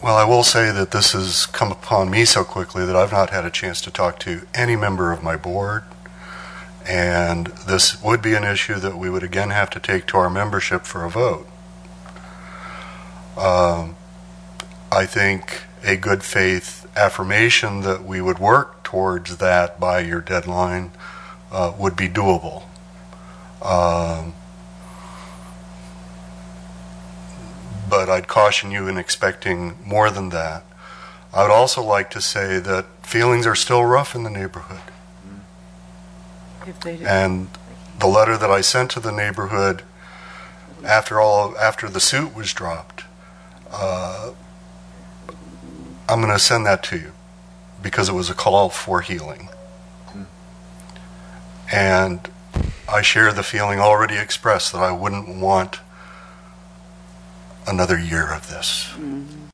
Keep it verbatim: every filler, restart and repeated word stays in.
Well, I will say that this has come upon me so quickly that I've not had a chance to talk to any member of my board, and this would be an issue that we would again have to take to our membership for a vote. Um, I think a good faith affirmation that we would work towards that by your deadline uh, would be doable. Um, but I'd caution you in expecting more than that. I would also like to say that feelings are still rough in the neighborhood. If they do. And the letter that I sent to the neighborhood after all, after the suit was dropped, uh, I'm going to send that to you because it was a call for healing. And I share the feeling already expressed that I wouldn't want another year of this. Mm-hmm.